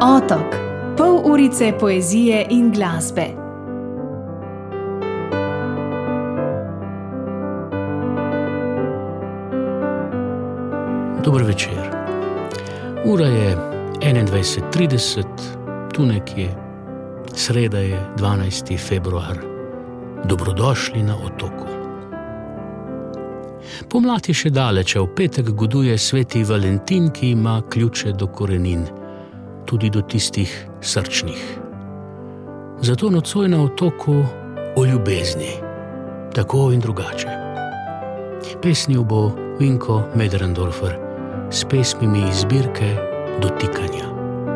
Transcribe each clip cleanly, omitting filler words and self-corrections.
Otok, pol urice poezije in glasbe. Dober večer. Ura je 21:30, tu nekje. Sreda je 12. februar. Dobrodošli na otoku. Pomlad je še daleč, v petek goduje sveti Valentin, ki ima ključe do korenin, tudi do tistih srčnih. Zato nocoj na otoku o ljubezni, tako in drugače. Pesnil bo Vinko Möderndorfer s pesmimi iz zbirke Dotikanja.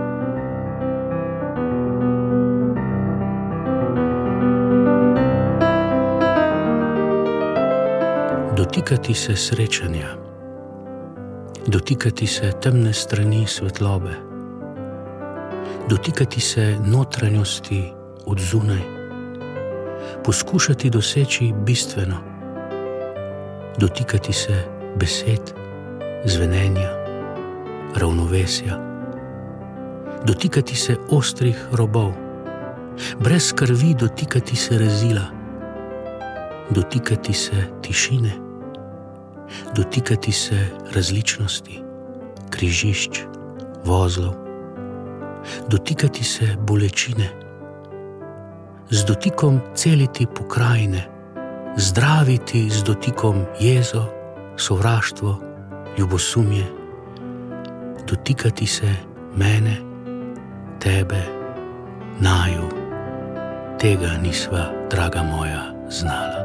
Dotikati se srečanja, dotikati se temne strani svetlobe, dotikati se notranjosti od zunaj, poskušati doseči bistveno, dotikati se besed, zvenenja, ravnovesja, dotikati se ostrih robov, brez krvi dotikati se rezila, dotikati se tišine, dotikati se različnosti, križišč, vozlov, dotikati se bolečine, z dotikom celiti pokrajine, zdraviti z dotikom jezo, sovraštvo, ljubosumje, dotikati se mene, tebe, naju, tega nisva, draga moja, znala.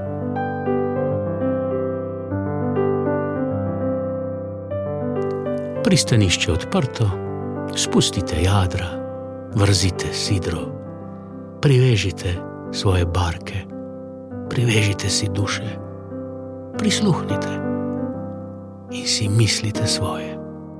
Pristanišče odprto, spustite jadra, vrzite sidro, privežite svoje barke, privežite si duše, prisluhnite in si mislite svoje.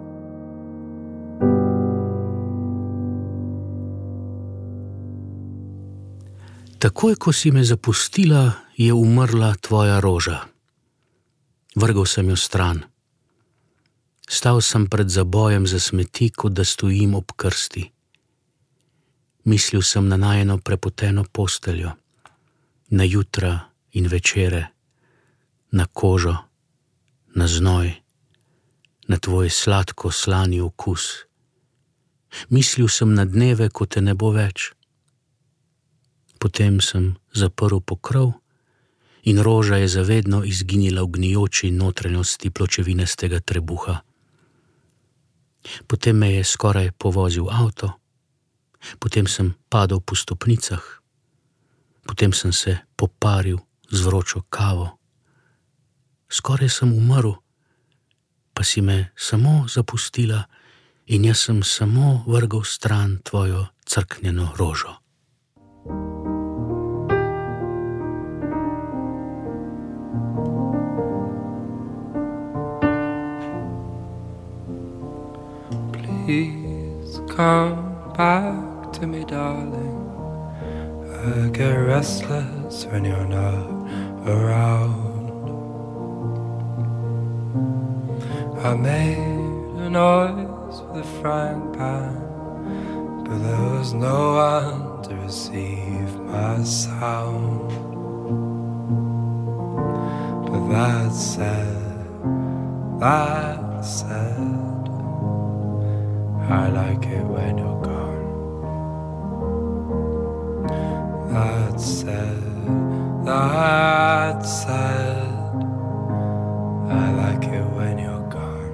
Takoj, ko si me zapustila, je umrla tvoja roža. Vrgal sem jo stran. Stal sem pred zabojem za smeti, kot da stojim ob krsti. Mislil sem na najino prepoteno posteljo, na jutra in večere, na kožo, na znoj, na tvoj sladko slani okus. Mislil sem na dneve, ko te ne bo več. Potem sem zaprl pokrov in roža je zavedno izginila v gnijoči notranjosti pločevinastega trebuha. Potem me je skoraj povozil avto, potem sem padel po stopnicah, potem sem se poparil z vročo kavo. Skoraj sem umrl, pa si me samo zapustila in jaz sem samo vrgal stran tvojo crknjeno rožo. Please come back to me, darling. I get restless when you're not around. I made a noise with a frying pan, but there was no one to receive my sound. But that said, I like it when you're gone. That said, I like it when you're gone.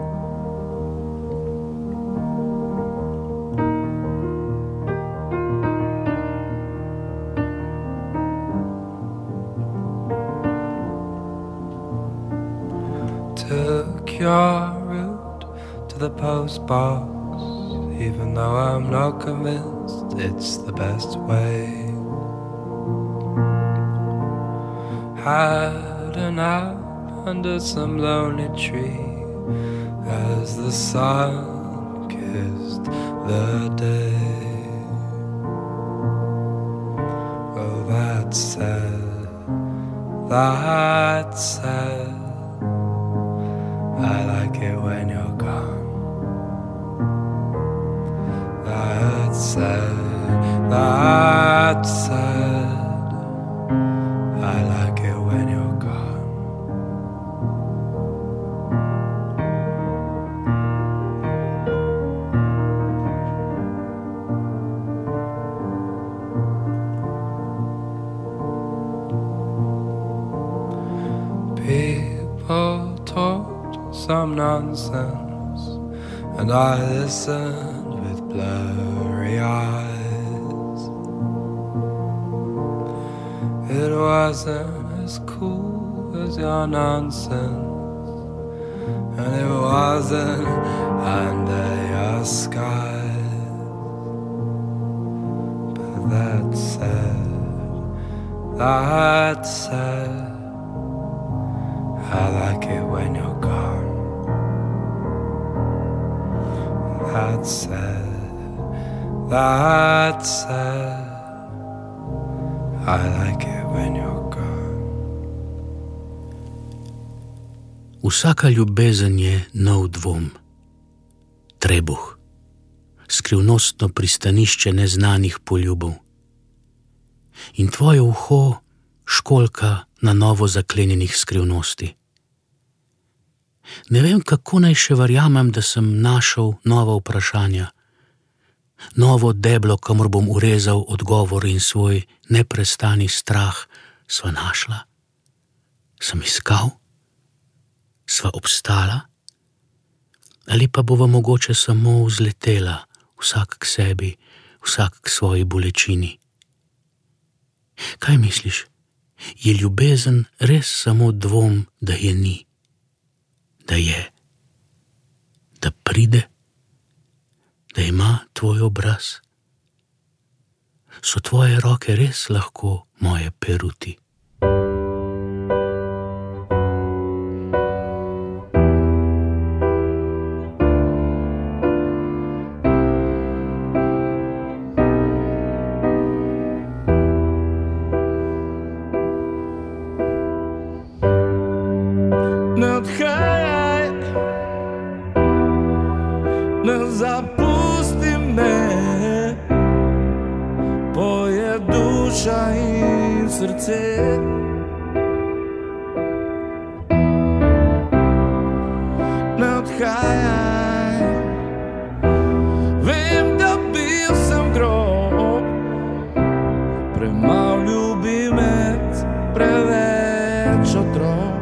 Took your route to the post box, even though I'm not convinced it's the best way. Had a nap under some lonely tree as the sun kissed the day. Oh, that said, I like it when you're gone. said, that said, I like it when you're gone. People talked some nonsense, and I listened with blurry eyes. It wasn't as cool as your nonsense, and it wasn't under your skies. But that said, I like it when you're gone. That said, I like it when you're gone. Vsaka ljubezen je nov dvom, trebuh, skrivnostno pristanišče neznanih poljubov. In tvoje uho školjka na novo zaklenjenih skrivnosti. Ne vem, kako naj še verjamem, da sem našel nova vprašanja, novo deblo, kamor bom urezal odgovor in svoj neprestani strah. Sva našla? Sem iskal? Sva obstala? Ali pa bova mogoče samo vzletela, vsak k sebi, vsak k svoji bolečini? Kaj misliš? Je ljubezen res samo dvom, da je ni? Da je, da pride, da ima tvoj obraz? So tvoje roke res lahko moje peruti? Ne zapusti me, poje duša in srce. Ne odhajaj, vem, da bil sem grob, premalo ljubi med preveč otrok.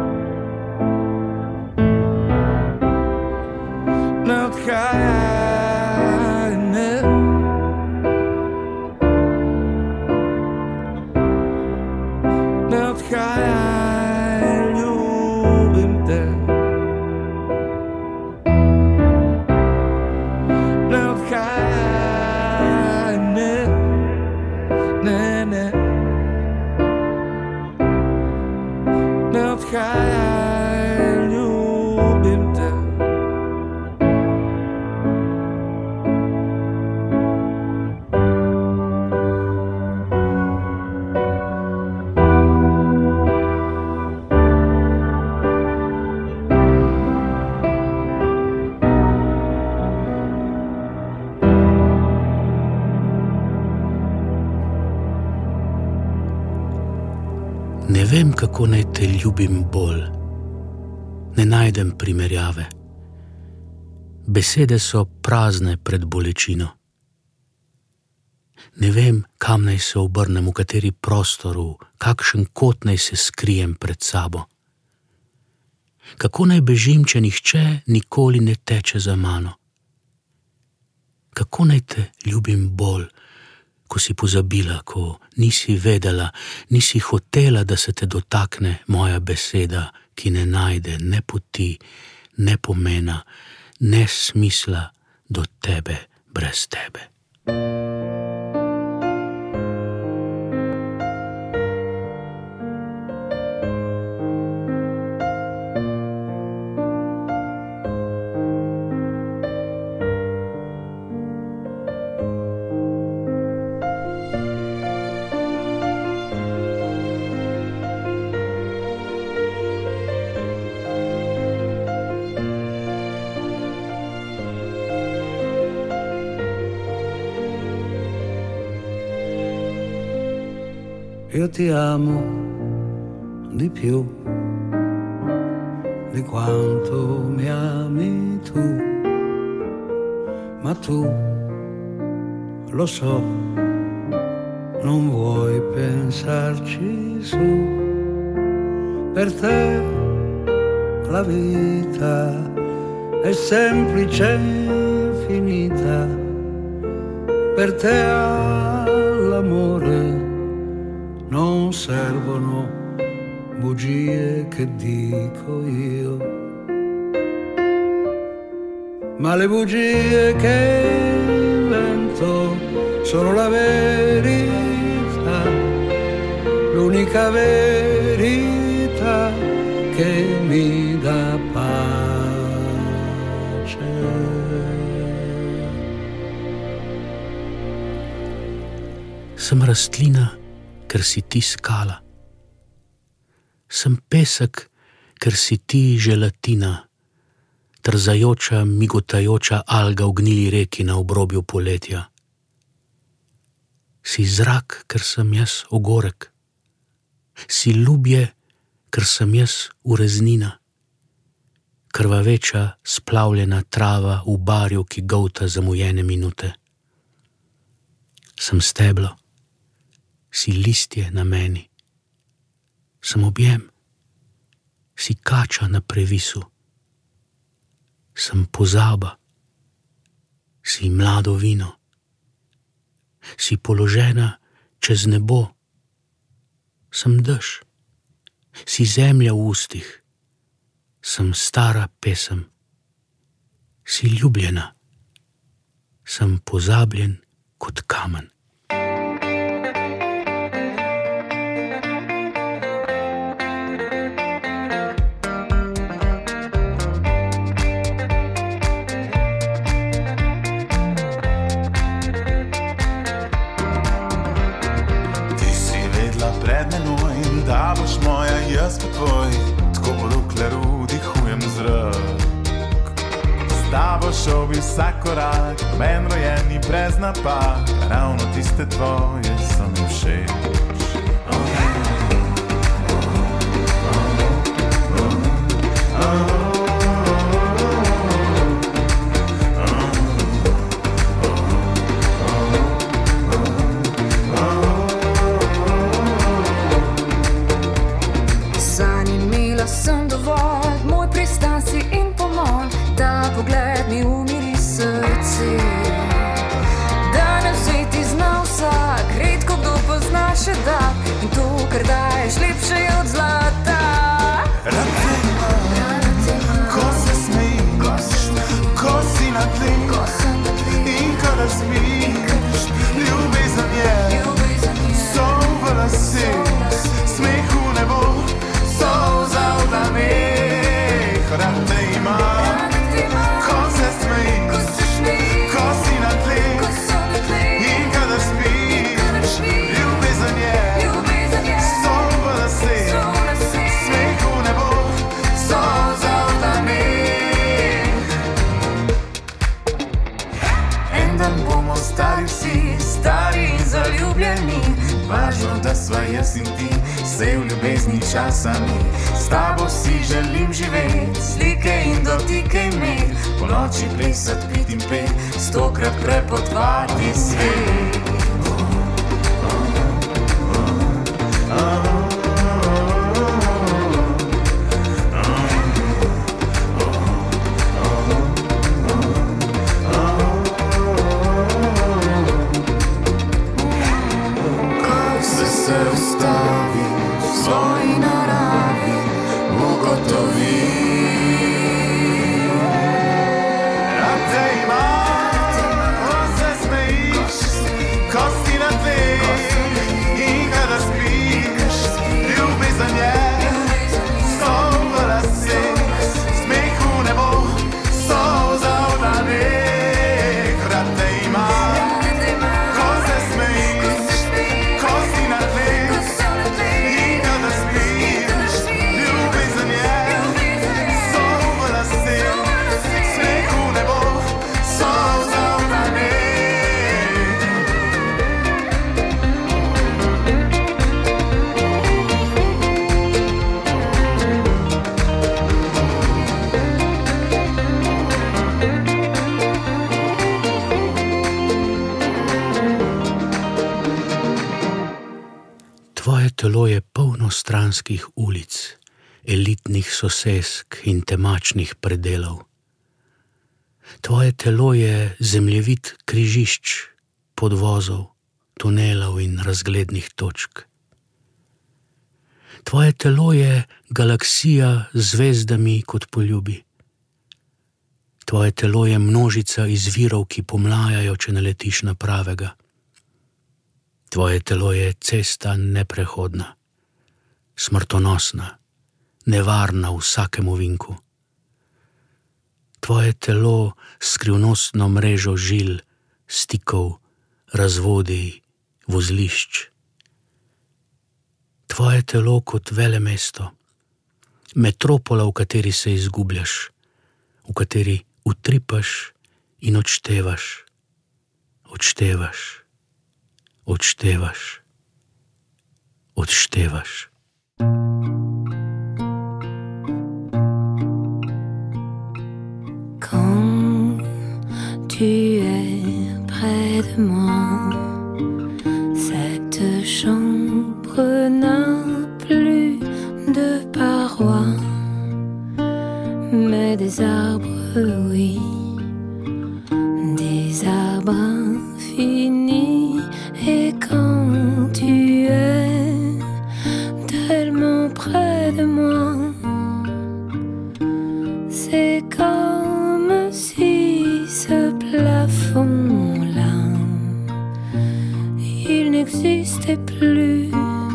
Ne odhajaj, ne. Ne odhajaj, ljubim te. Ne odhajaj, ne. Ne, ne. Ne odhajaj, ljubim te. Ne vem, kako naj te ljubim bolj. Ne najdem primerjave. Besede so prazne pred bolečino. Ne vem, kam naj se obrnem, v kateri prostoru, kakšen kot naj se skrijem pred sabo. Kako naj bežim, če nihče nikoli ne teče za mano? Kako naj te ljubim bolj, ko si pozabila, ko nisi vedela, nisi hotela, da se te dotakne moja beseda, ki ne najde ne poti, ne pomena, ne smisla do tebe brez tebe. io ti amo di più di quanto mi ami tu, ma tu, lo so, non vuoi pensarci su. Per te la vita è semplice e finita, per te all'amore non servono bugie che dico io, ma le bugie che invento sono la verità, l'unica verità che mi dà pace. Sem rastlina, ker si ti skala. Sem pesek, ker si ti želatina, trzajoča, migotajoča alga v gnili reki na obrobju poletja. Si zrak, ker sem jaz ogorek. Si ljubje, ker sem jaz ureznina. Krvaveča, splavljena trava v barju, ki golta zamujene minute. Sem steblo, si listje na meni. Sem objem, si kača na previsu. Sem pozaba, si mlado vino. Si položena čez nebo. Sem dež, si zemlja v ustih. Sem stara pesem, si ljubljena. Sem pozabljen kot kamen. Da boš moja, jaz pa tvoj, tako dokler vdihujem zrak. Da boš šel bi vsak korak, men rojeni brez napak, ravno tiste tvoje so mi všeč. Pogled mi umiri srce, da na sveti zna vsak, redko kdo pozna še da, in to, kar daješ, lepše je od zlata. Rad te imam, ko se smejiš, ko si na tleh, in kada spiš, ljubezen je, so v laseh, smeh v nebo, solza v dlaneh. Rad te imam, stari in zaljubljeni, važno, da sva jaz in ti, vse v ljubezni časa mi. S tabo si želim živeti, slike in dotike imeti, po noči plesat, pit in pet, 100krat prepotovati svet. Ko si na tleh in kada spiš, telo je polno stranskih ulic, elitnih sosesk in temačnih predelov. Tvoje telo je zemljevid križišč, podvozov, tunelov in razglednih točk. Tvoje telo je galaksija z zvezdami kot poljubi. Tvoje telo je množica izvirov, ki pomlajajo, če naletiš na pravega. Tvoje telo je cesta neprehodna, smrtonosna, nevarna v vsakem ovinku. Tvoje telo skrivnostno mrežo žil, stikov, razvodij, vozlišč. Tvoje telo kot velemesto, metropola, v kateri se izgubljaš, v kateri utripaš in odštevaš, odštevaš, odštevaš, odštevaš. Quand tu es près de moi, cette chambre n'a plus de parois, mais des arbres, oui, des arbres infinis. Et quand tu es tellement près de moi, c'est comme si ce plafond-là, il n'existait plus.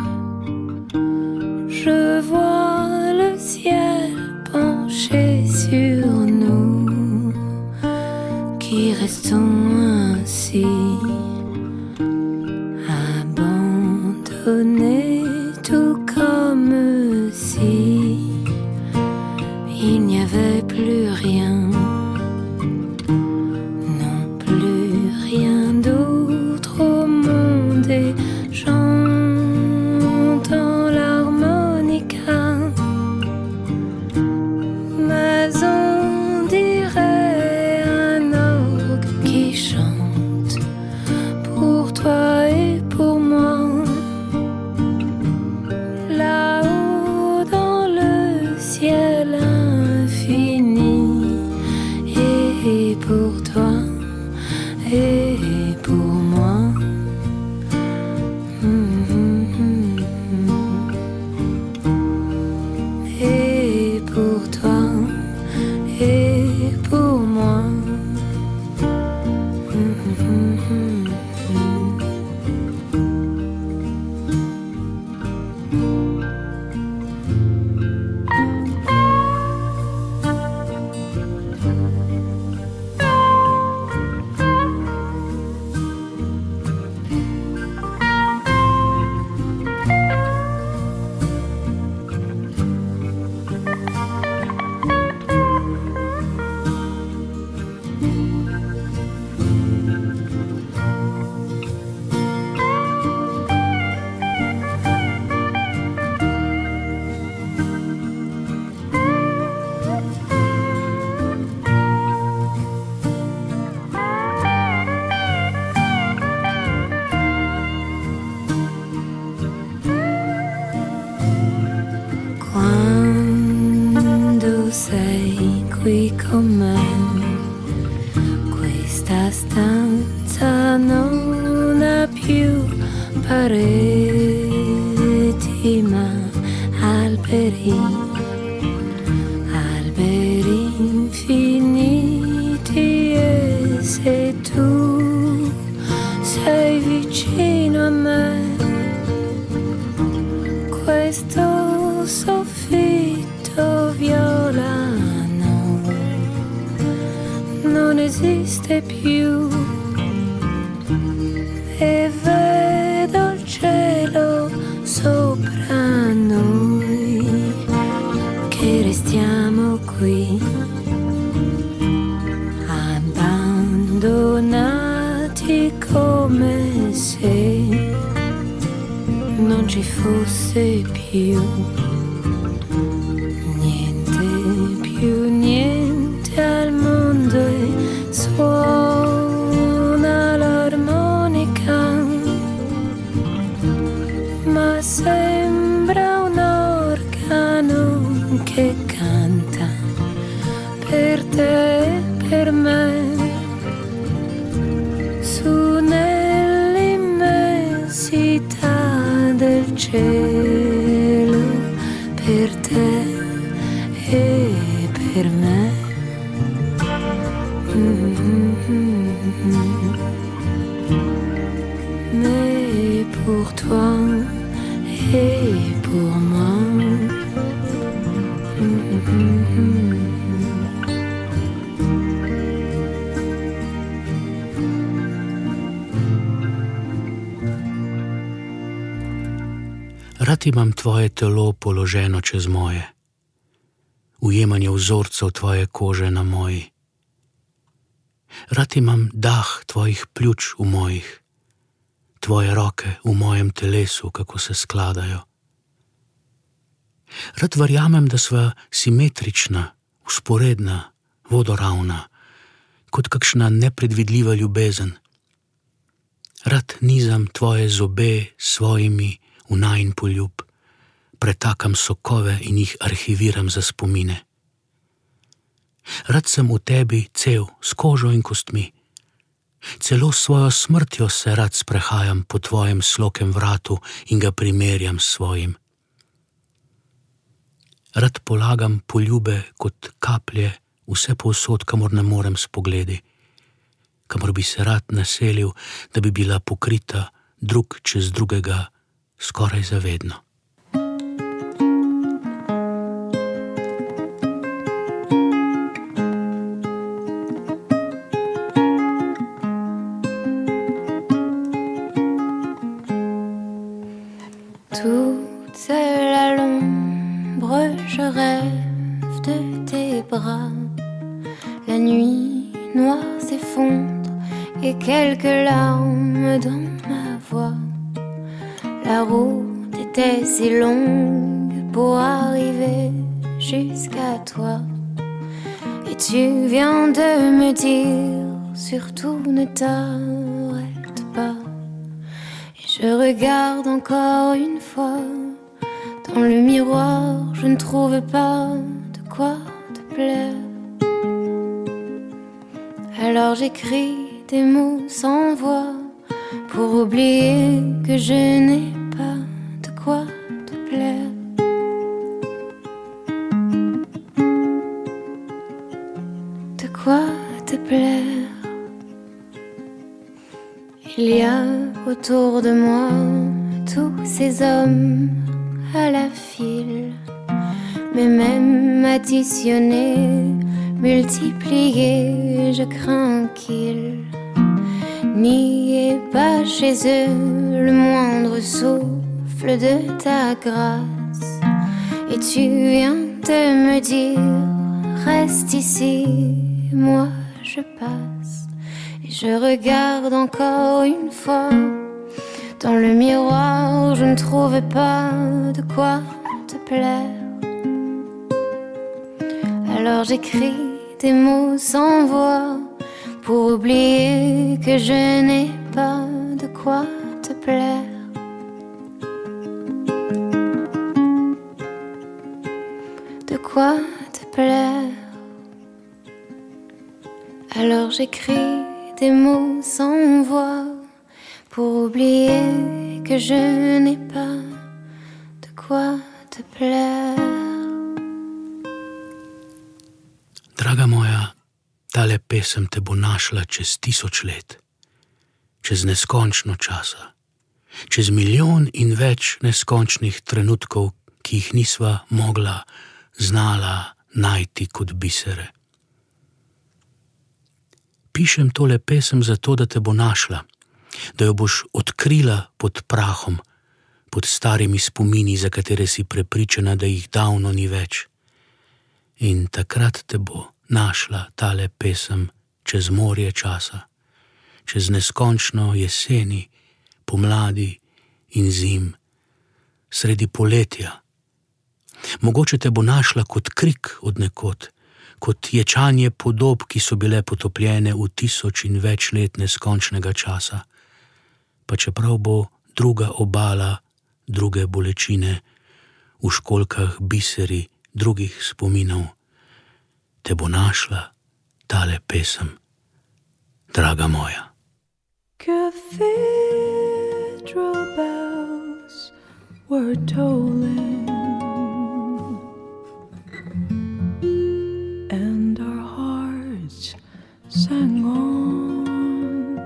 Je vois le ciel penché sur nous, qui restons ainsi, abandonnés, tout comme si il n'y avait plus rien, non plus rien d'autre au monde. Et j'entends l'harmonica, mais on dirait un orgue qui chante pour toi et pour moi. Là-haut dans le ciel infini, et pour toi et pour moi. Et pour toi et pour moi. Quando sei qui con me, questa stanza non ha più pareti ma alberi, alberi infiniti. E se tu sei vicino a me, questo soffitto violano non esiste più, e vedo il cielo sopra noi, che restiamo qui abbandonati come se non ci fosse più niente al mondo. E suona l'armonica, ma sei te per me su nell'immensità del cielo, per te e per me. Mais pour toi et pour moi. Rad imam tvoje telo položeno čez moje, ujemanje vzorcev tvoje kože na moji. Rad imam dah tvojih pljuč v mojih, tvoje roke v mojem telesu, kako se skladajo. Rad verjamem, da sva simetrična, vzporedna, vodoravna, kot kakšna nepredvidljiva ljubezen. Rad nizam tvoje zobe s svojimi v najin poljub, pretakam sokove in jih arhiviram za spomine. Rad sem v tebi cel, s kožo in kostmi. Celo s svojo smrtjo se rad sprehajam po tvojem slokem vratu in ga primerjam s svojim. Rad polagam poljube kot kaplje vse povsod, kamor ne morem s pogledi, kamor bi se rad naselil, da bi bila pokrita drug čez drugega skoraj zavedno. Toute la l'ombre, je rêve de tes bras. La nuit noire s'effondre et quelques larmes dans ma voix. La route était si longue pour arriver jusqu'à toi. Et tu viens de me dire, surtout ne t'arrête pas. Et je regarde encore une fois. Dans le miroir, je ne trouve pas de quoi te plaire. Alors j'écris des mots sans voix pour oublier que je n'ai pas de quoi te plaire. De quoi te plaire. Il y a autour de moi tous ces hommes à la file, mais même additionnés, multipliés, je crains qu'ils n'y ait pas chez eux le moindre souffle de ta grâce. Et tu viens de me dire, reste ici, moi je passe. Et je regarde encore une fois. Dans le miroir, je ne trouve pas de quoi te plaire. Alors j'écris des mots sans voix pour oublier que je n'ai pas de quoi te plaire. De quoi te plaire. Alors j'écris des mots sans voix pour oublier que je n'ai pas de quoi te plaire. Draga moja, tale pesem te bo našla čez 1000 let, čez neskončno časa, čez milijon in več neskončnih trenutkov, ki jih nisva mogla, znala najti kot bisere. Pišem tole pesem zato, da te bo našla, da jo boš odkrila pod prahom, pod starimi spomini, za katere si prepričana, da jih davno ni več. In takrat te bo našla tale pesem čez morje časa, čez neskončno jeseni, pomladi in zim, sredi poletja. Mogoče te bo našla kot krik od nekod, kot ječanje podob, ki so bile potopljene v 1000 in več let neskončnega časa, pa čeprav bo druga obala, druge bolečine, v školjkah biseri drugih spominov, te bo našla tale pesem, draga moja. Cathedral bells were tolling, and our hearts sang on.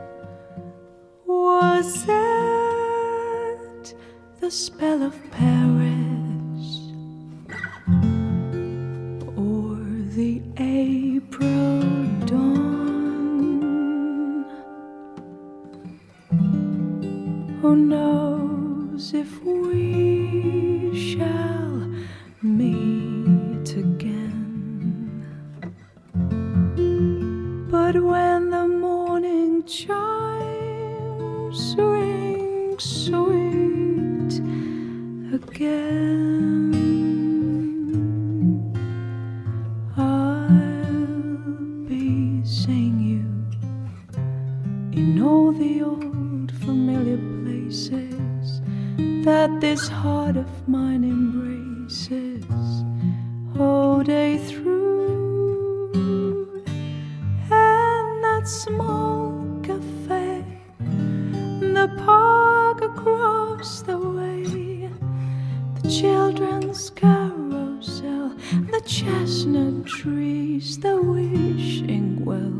Was it the spell of Paris, or the April dawn? Who knows if we shall meet again? But when the morning chimes ring sweet again, I'll be seeing you in all the old familiar places that this heart of mine embraces all day through. And that small cafe, the park across the way, the children's carousel, the chestnut trees, the wishing well,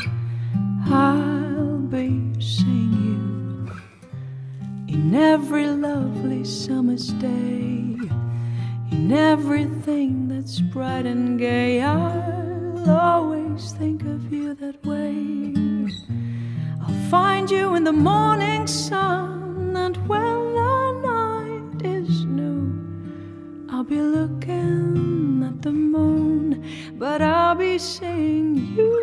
I'll be seeing you in every lovely summer's day, in everything that's bright and gay. I'll always think of you that way. I'll find you in the morning sun, and when the night is new, I'll be looking at the moon, but I'll be seeing you.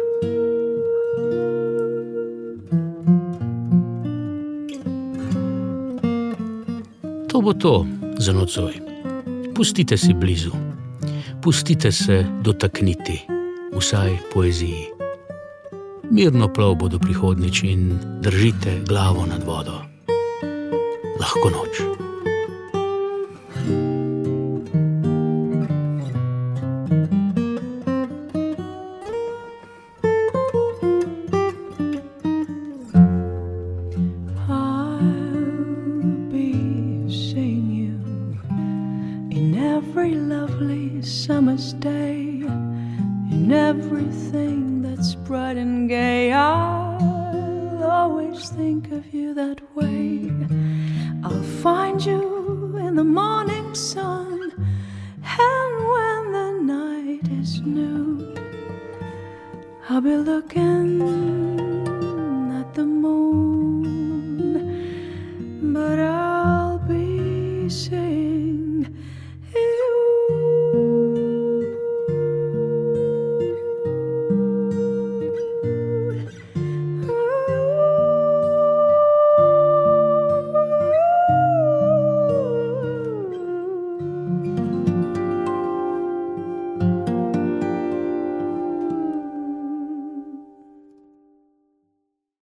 To bo to za nocoj. Pustite si blizu, pustite se dotakniti, vsaj poeziji. Mirno plovbo do prihodnjič in držite glavo nad vodo. Lahko noč. Every lovely summer's day, in everything that's bright and gay, I'll always think of you that way. I'll find you in the morning sun, and when the night is new, I'll be looking